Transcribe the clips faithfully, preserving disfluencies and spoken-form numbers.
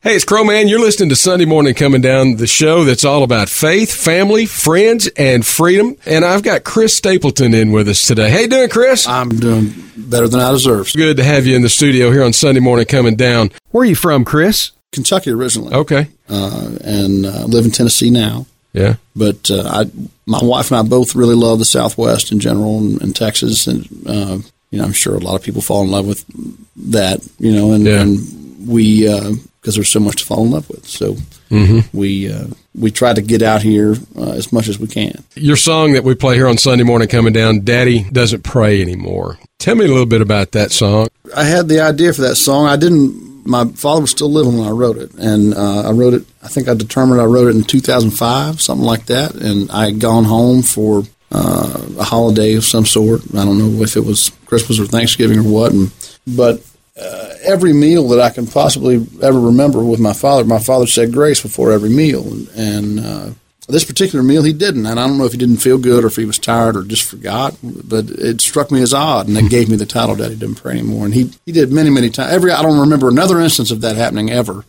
Hey, it's Crow Man. You're listening to Sunday Morning Coming Down, the show that's all about faith, family, friends, and freedom. And I've got Chris Stapleton in with us today. How you doing, Chris? I'm doing better than I deserve. Good to have you in the studio here on Sunday Morning Coming Down. Where are you from, Chris? Kentucky originally. Okay. Uh, and uh, live in Tennessee now. Yeah. But uh, I, my wife and I both really love the Southwest in general and, and Texas. And, uh, you know, I'm sure a lot of people fall in love with that, you know, and, yeah. and we, uh, because there's so much to fall in love with. So mm-hmm. we uh, we try to get out here uh, as much as we can. Your song that we play here on Sunday Morning Coming Down, Daddy Doesn't Pray Anymore. Tell me a little bit about that song. I had the idea for that song. I didn't, my father was still living when I wrote it. And uh, I wrote it, I think I determined I wrote it in two thousand five, something like that. And I had gone home for uh, a holiday of some sort. I don't know if it was Christmas or Thanksgiving or what. And, but Uh, every meal that I can possibly ever remember with my father, my father said grace before every meal. And, and uh, this particular meal, he didn't. And I don't know if he didn't feel good or if he was tired or just forgot, but it struck me as odd. And that gave me the title, Daddy Doesn't Pray Anymore. And he, he did many, many times. Every I don't remember another instance of that happening ever.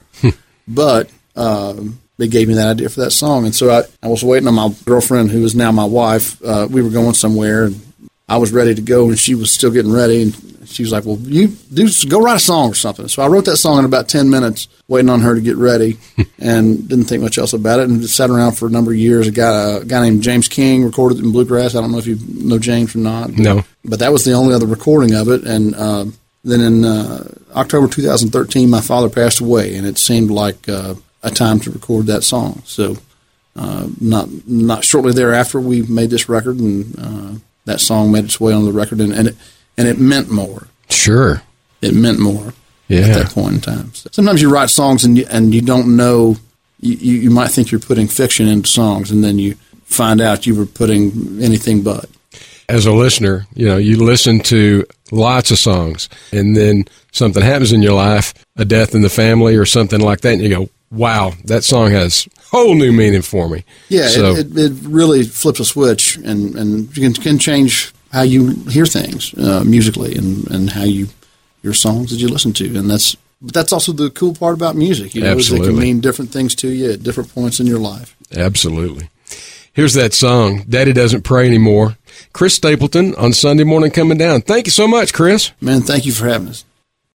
But uh, they gave me that idea for that song. And so I, I was waiting on my girlfriend, who is now my wife. Uh, we were going somewhere, and I was ready to go, and she was still getting ready. And she was like, well, you do go write a song or something. So I wrote that song in about ten minutes, waiting on her to get ready, and didn't think much else about it, and just sat around for a number of years. A guy, a guy named James King recorded it in Bluegrass. I don't know if you know James or not. No. But that was the only other recording of it. And uh, then in uh, October two thousand thirteen, my father passed away, and it seemed like uh, a time to record that song. So uh, not not shortly thereafter, we made this record, and uh, that song made its way on the record, and, and it And it meant more. Sure. It meant more yeah. at that point in time. So sometimes you write songs and you, and you don't know, you, you might think you're putting fiction into songs, and then you find out you were putting anything but. As a listener, you know, you listen to lots of songs, and then something happens in your life, a death in the family or something like that, and you go, wow, that song has whole new meaning for me. Yeah, so, it, it, it really flips a switch, and, and you can, can change how you hear things uh, musically, and, and how you your songs that you listen to, and that's but that's also the cool part about music. You know, is it can mean different things to you at different points in your life. Absolutely. Here's that song, "Daddy Doesn't Pray Anymore." Chris Stapleton on Sunday Morning Coming Down. Thank you so much, Chris. Man, thank you for having us.